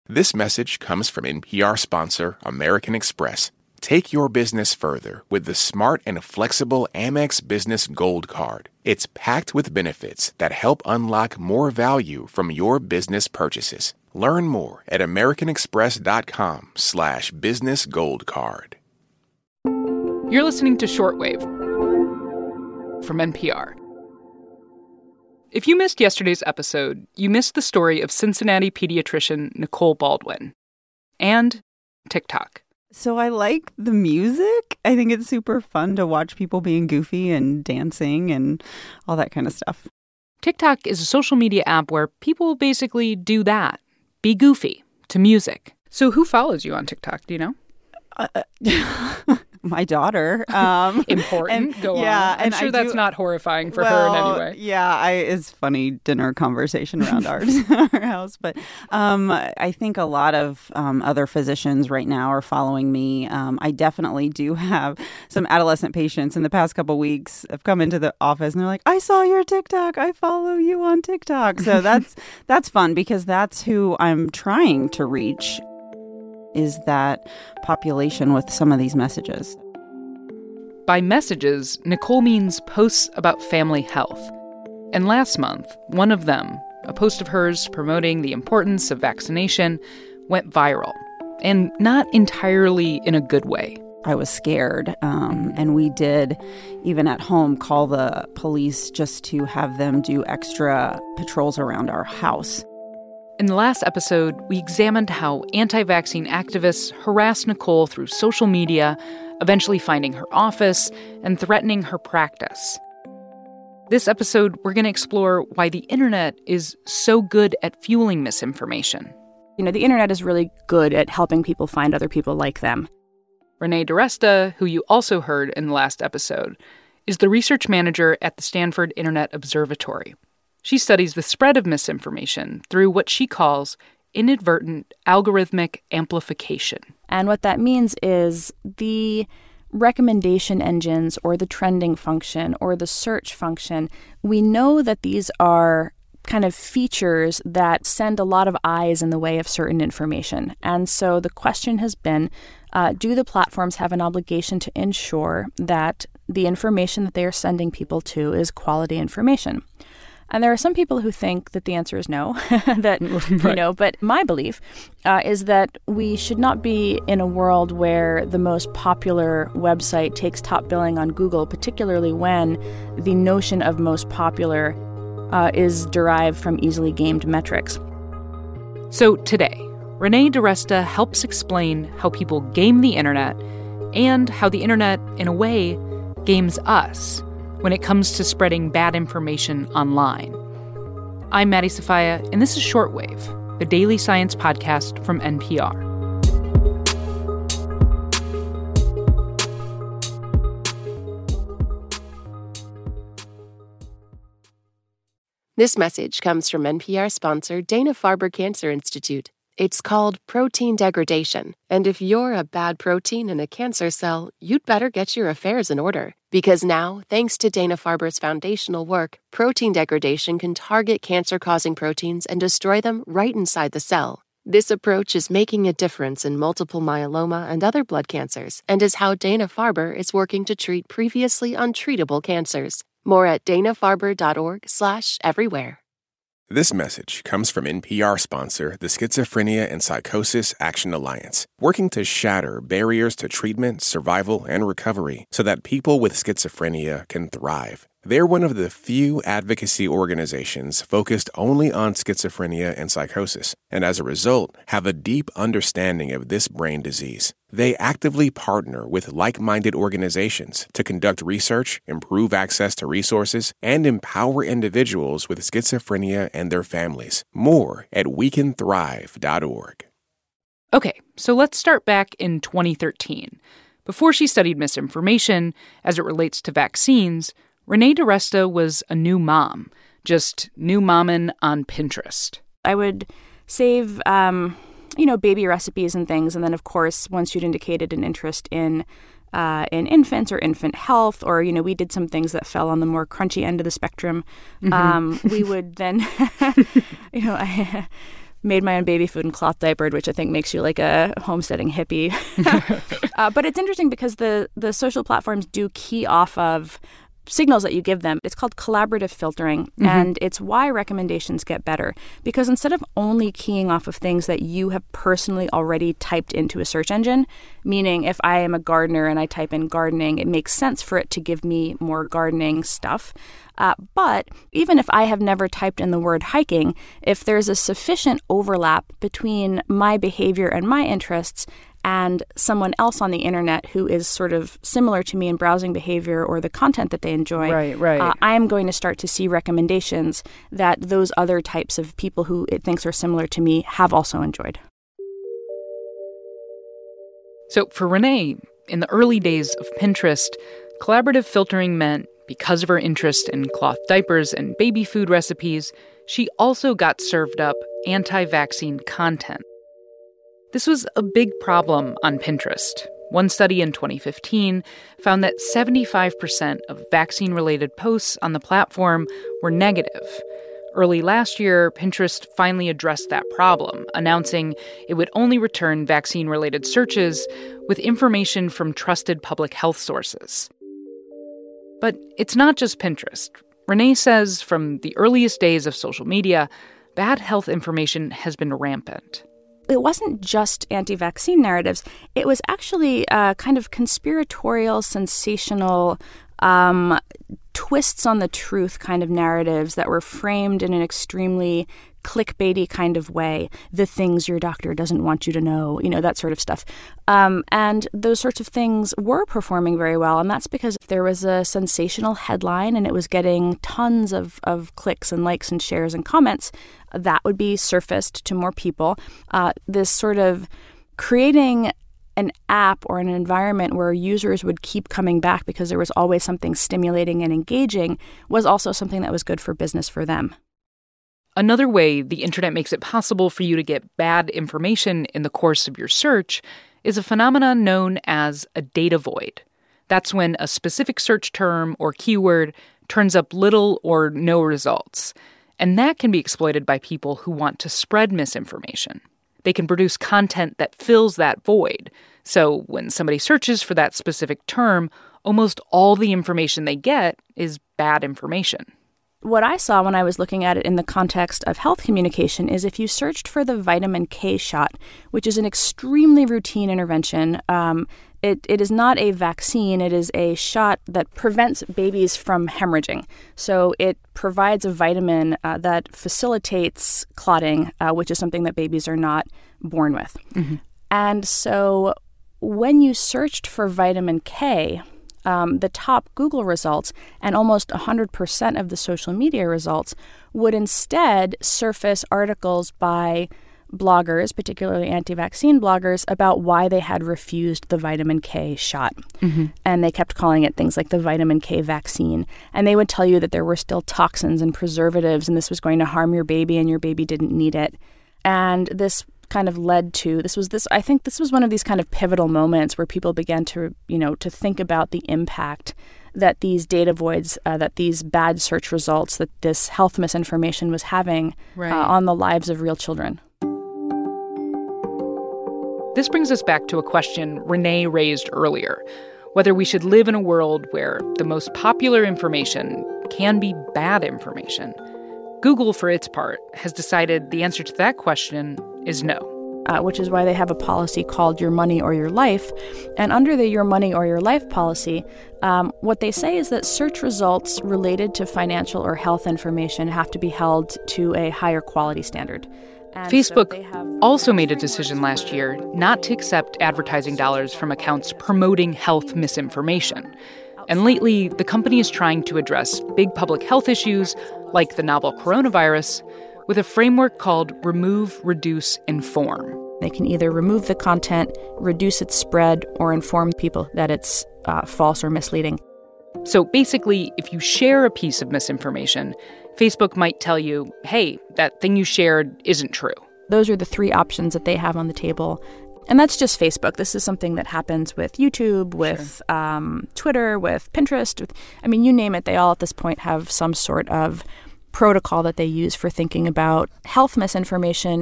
This message comes from NPR sponsor American Express. Take your business further with the smart and flexible Amex Business Gold Card. It's packed with benefits that help unlock more value from your business purchases. Learn more at americanexpress.com/businessgoldcard. You're listening to Shortwave from NPR. If you missed yesterday's episode, you missed the story of Cincinnati pediatrician Nicole Baldwin and TikTok. So I like the music. I think it's super fun to watch people being goofy and dancing and all that kind of stuff. TikTok is a social media app where people basically do that, be goofy to music. So who follows you on TikTok? Do you know? My daughter. Important. Go on. I'm and sure that's not horrifying for her in any way. Yeah, it's funny dinner conversation around our house. But I think a lot of other physicians right now are following me. I definitely do have some adolescent patients in the past couple weeks have come into the office and they're like, I saw your TikTok. I follow you on TikTok. So that's fun because that's who I'm trying to reach, is that population with some of these messages. By messages, Nicole means posts about family health. And last month, one of them, a post of hers promoting the importance of vaccination, went viral. And not entirely in a good way. I was scared, and we did, even at home, call the police just to have them do extra patrols around our house. In the last episode, we examined how anti-vaccine activists harassed Nicole through social media, eventually finding her office and threatening her practice. This episode, we're going to explore why the internet is so good at fueling misinformation. You know, the internet is really good at helping people find other people like them. Renee DiResta, who you also heard in the last episode, is the research manager at the Stanford Internet Observatory. She studies the spread of misinformation through what she calls inadvertent algorithmic amplification. And what that means is the recommendation engines or the trending function or the search function, we know that these are kind of features that send a lot of eyes in the way of certain information. And so the question has been, do the platforms have an obligation to ensure that the information that they are sending people to is quality information? And there are some people who think that the answer is no, that, right. But my belief is that we should not be in a world where the most popular website takes top billing on Google, particularly when the notion of most popular is derived from easily gamed metrics. So today, Renee DiResta helps explain how people game the internet and how the internet, in a way, games us when it comes to spreading bad information online. I'm Maddie Sofia, and this is Shortwave, the daily science podcast from NPR. This message comes from NPR sponsor Dana-Farber Cancer Institute. It's called protein degradation, and if you're a bad protein in a cancer cell, you'd better get your affairs in order. Because now, thanks to Dana-Farber's foundational work, protein degradation can target cancer-causing proteins and destroy them right inside the cell. This approach is making a difference in multiple myeloma and other blood cancers, and is how Dana-Farber is working to treat previously untreatable cancers. More at danafarber.org/everywhere. This message comes from NPR sponsor, the Schizophrenia and Psychosis Action Alliance, working to shatter barriers to treatment, survival, and recovery so that people with schizophrenia can thrive. They're one of the few advocacy organizations focused only on schizophrenia and psychosis, and as a result, have a deep understanding of this brain disease. They actively partner with like-minded organizations to conduct research, improve access to resources, and empower individuals with schizophrenia and their families. More at wecanthrive.org. Okay, so let's start back in 2013. Before she studied misinformation as it relates to vaccines, Renee DiResta was a new mom, just new mommin' on Pinterest. I would save, baby recipes and things. And then, of course, once you'd indicated an interest in infants or infant health, or, we did some things that fell on the more crunchy end of the spectrum, we would then, made my own baby food and cloth diapered, which I think makes you like a homesteading hippie. But it's interesting because the social platforms do key off of signals that you give them. It's called collaborative filtering, and it's why recommendations get better. Because instead of only keying off of things that you have personally already typed into a search engine, meaning if I am a gardener and I type in gardening, it makes sense for it to give me more gardening stuff. But even if I have never typed in the word hiking, if there's a sufficient overlap between my behavior and my interests and someone else on the internet who is sort of similar to me in browsing behavior or the content that they enjoy, I am going to start to see recommendations that those other types of people who it thinks are similar to me have also enjoyed. So for Renee, in the early days of Pinterest, collaborative filtering meant because of her interest in cloth diapers and baby food recipes, she also got served up anti-vaccine content. This was a big problem on Pinterest. One study in 2015 found that 75% of vaccine-related posts on the platform were negative. Early last year, Pinterest finally addressed that problem, announcing it would only return vaccine-related searches with information from trusted public health sources. But it's not just Pinterest. Renee says from the earliest days of social media, bad health information has been rampant. It wasn't just anti-vaccine narratives. It was actually kind of conspiratorial, sensational, twists on the truth kind of narratives that were framed in an extremely clickbaity kind of way. The things your doctor doesn't want you to know, that sort of stuff. And those sorts of things were performing very well. And that's because if there was a sensational headline and it was getting tons of clicks and likes and shares and comments, that would be surfaced to more people. This sort of creating an app or an environment where users would keep coming back because there was always something stimulating and engaging was also something that was good for business for them. Another way the internet makes it possible for you to get bad information in the course of your search is a phenomenon known as a data void. That's when a specific search term or keyword turns up little or no results. And that can be exploited by people who want to spread misinformation. They can produce content that fills that void. So when somebody searches for that specific term, almost all the information they get is bad information. What I saw when I was looking at it in the context of health communication is if you searched for the vitamin K shot, which is an extremely routine intervention, it is not a vaccine. It is a shot that prevents babies from hemorrhaging. So it provides a vitamin that facilitates clotting, which is something that babies are not born with. Mm-hmm. And so when you searched for vitamin K, the top Google results and almost 100% of the social media results would instead surface articles by bloggers, particularly anti-vaccine bloggers, about why they had refused the vitamin K shot. Mm-hmm. And they kept calling it things like the vitamin K vaccine. And they would tell you that there were still toxins and preservatives and this was going to harm your baby and your baby didn't need it. And this kind of led to I think this was one of these kind of pivotal moments where people began to think about the impact that these data voids, that these bad search results, that this health misinformation was having on the lives of real children. This brings us back to a question Renee raised earlier, whether we should live in a world where the most popular information can be bad information. Google, for its part, has decided the answer to that question is no. Which is why they have a policy called Your Money or Your Life. And under the Your Money or Your Life policy, what they say is that search results related to financial or health information have to be held to a higher quality standard. And Facebook also made a decision last year not to accept advertising dollars from accounts promoting health misinformation. And lately, the company is trying to address big public health issues like the novel coronavirus with a framework called Remove, Reduce, Inform. They can either remove the content, reduce its spread, or inform people that it's false or misleading. So basically, if you share a piece of misinformation, Facebook might tell you, hey, that thing you shared isn't true. Those are the three soptions that they have on the table. And that's just Facebook. This is something that happens with YouTube, with Twitter, with Pinterest. You name it, they all at this point have some sort of protocol that they use for thinking about health misinformation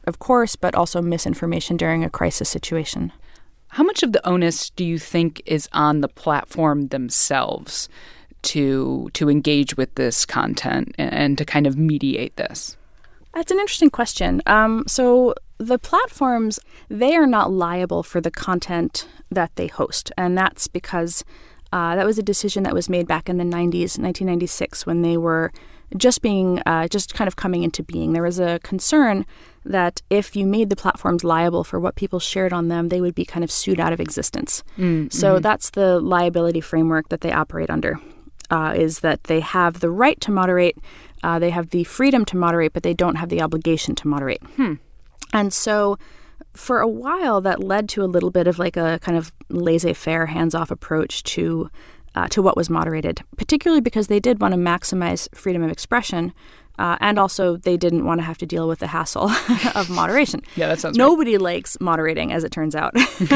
of course, but also misinformation during a crisis situation. How much of the onus do you think is on the platform themselves to engage with this content and to kind of mediate this? That's an interesting question. So the platforms, they are not liable for the content that they host. And that's because that was a decision that was made back in the 90s, 1996, when they were just kind of coming into being. There was a concern that if you made the platforms liable for what people shared on them, they would be kind of sued out of existence. So that's the liability framework that they operate under, is that they have the right to moderate, they have the freedom to moderate, but they don't have the obligation to moderate. And so for a while, that led to a little bit of like a kind of laissez-faire, hands-off approach to what was moderated, particularly because they did want to maximize freedom of expression, and also they didn't want to have to deal with the hassle of moderation. Yeah, that sounds Nobody likes moderating, as it turns out.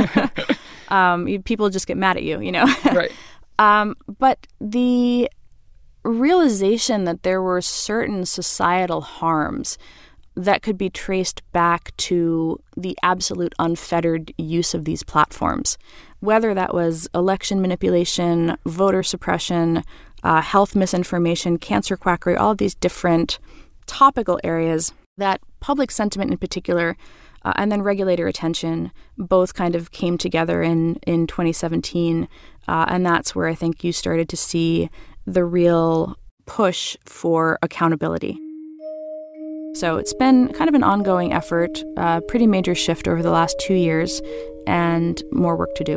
People just get mad at you, you know? Right. But the realization that there were certain societal harms that could be traced back to the absolute unfettered use of these platforms, whether that was election manipulation, voter suppression, health misinformation, cancer quackery, all of these different topical areas that public sentiment in particular, and then regulator attention both kind of came together in 2017. And that's where I think you started to see the real push for accountability. So it's been kind of an ongoing effort, a pretty major shift over the last 2 years, and more work to do.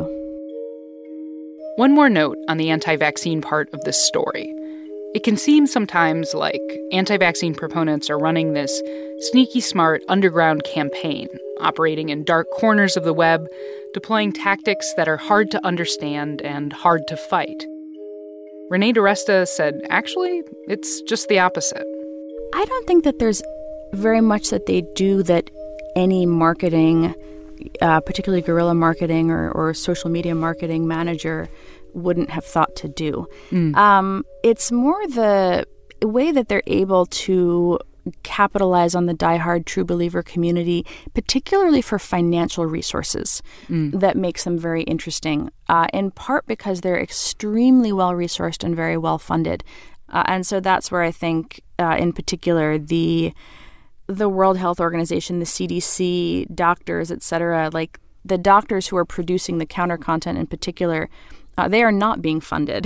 One more note on the anti-vaccine part of this story. It can seem sometimes like anti-vaccine proponents are running this sneaky smart underground campaign, operating in dark corners of the web, deploying tactics that are hard to understand and hard to fight. Renee DiResta said, actually, it's just the opposite. I don't think that there's very much that they do that any marketing, particularly guerrilla marketing or social media marketing manager wouldn't have thought to do. It's more the way that they're able to capitalize on the diehard true believer community, particularly for financial resources, that makes them very interesting, in part because they're extremely well-resourced and very well-funded. And so that's where I think, in particular, the World Health Organization, the CDC, doctors, et cetera, like the doctors who are producing the counter content in particular, they are not being funded.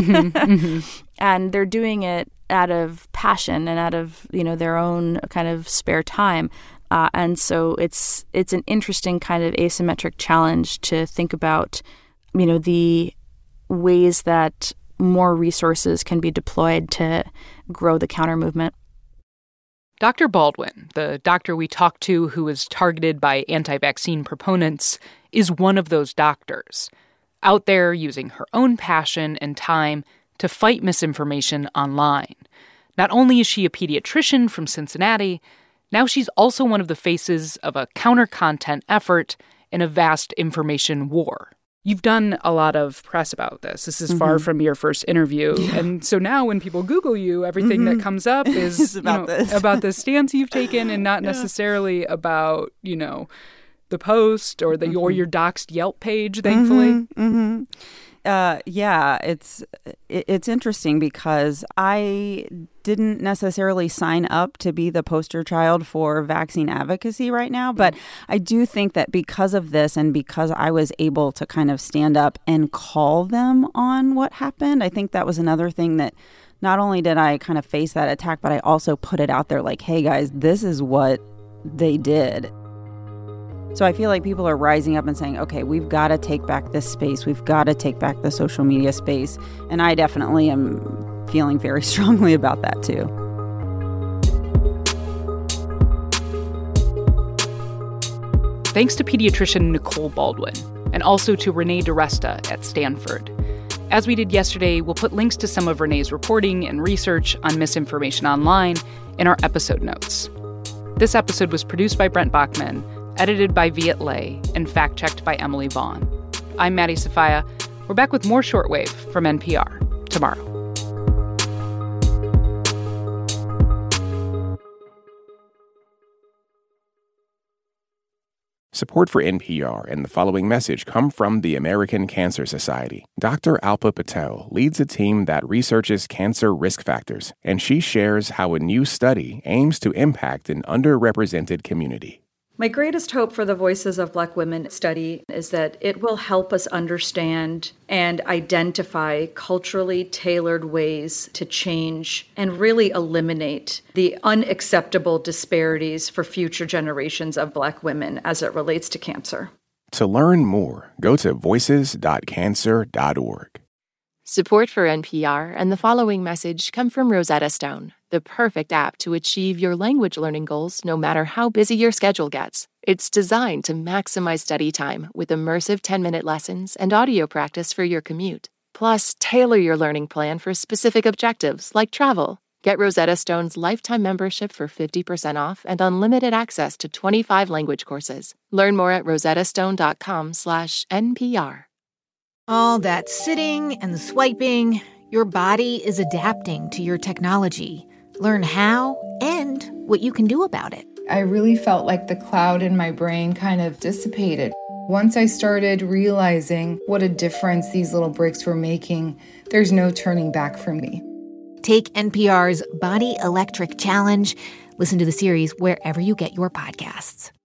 And they're doing it out of passion and out of, their own kind of spare time. And so it's an interesting kind of asymmetric challenge to think about, the ways that more resources can be deployed to grow the counter movement. Dr. Baldwin, the doctor we talked to who was targeted by anti-vaccine proponents, is one of those doctors, out there using her own passion and time to fight misinformation online. Not only is she a pediatrician from Cincinnati, now she's also one of the faces of a counter-content effort in a vast information war. You've done a lot of press about this. This is far from your first interview. Yeah. And so now when people Google you, everything that comes up is about the stance you've taken and not necessarily about, the post or or your doxed Yelp page, thankfully. Yeah, it's interesting because I didn't necessarily sign up to be the poster child for vaccine advocacy right now, but I do think that because of this and because I was able to kind of stand up and call them on what happened, I think that was another thing that not only did I kind of face that attack, but I also put it out there like, hey guys, this is what they did. So I feel like people are rising up and saying, okay, we've got to take back this space. We've got to take back the social media space. And I definitely am feeling very strongly about that, too. Thanks to pediatrician Nicole Baldwin, and also to Renee DiResta at Stanford. As we did yesterday, we'll put links to some of Renee's reporting and research on misinformation online in our episode notes. This episode was produced by Brent Bachman, edited by Viet Le, and fact-checked by Emily Vaughn. I'm Maddie Sofia. We're back with more Shortwave from NPR tomorrow. Support for NPR and the following message come from the American Cancer Society. Dr. Alpa Patel leads a team that researches cancer risk factors, and she shares how a new study aims to impact an underrepresented community. My greatest hope for the Voices of Black Women study is that it will help us understand and identify culturally tailored ways to change and really eliminate the unacceptable disparities for future generations of Black women as it relates to cancer. To learn more, go to voices.cancer.org. Support for NPR and the following message come from Rosetta Stone, the perfect app to achieve your language learning goals no matter how busy your schedule gets. It's designed to maximize study time with immersive 10-minute lessons and audio practice for your commute. Plus, tailor your learning plan for specific objectives like travel. Get Rosetta Stone's lifetime membership for 50% off and unlimited access to 25 language courses. Learn more at rosettastone.com/NPR. All that sitting and swiping, your body is adapting to your technology. Learn how and what you can do about it. I really felt like the cloud in my brain kind of dissipated. Once I started realizing what a difference these little breaks were making, there's no turning back for me. Take NPR's Body Electric Challenge. Listen to the series wherever you get your podcasts.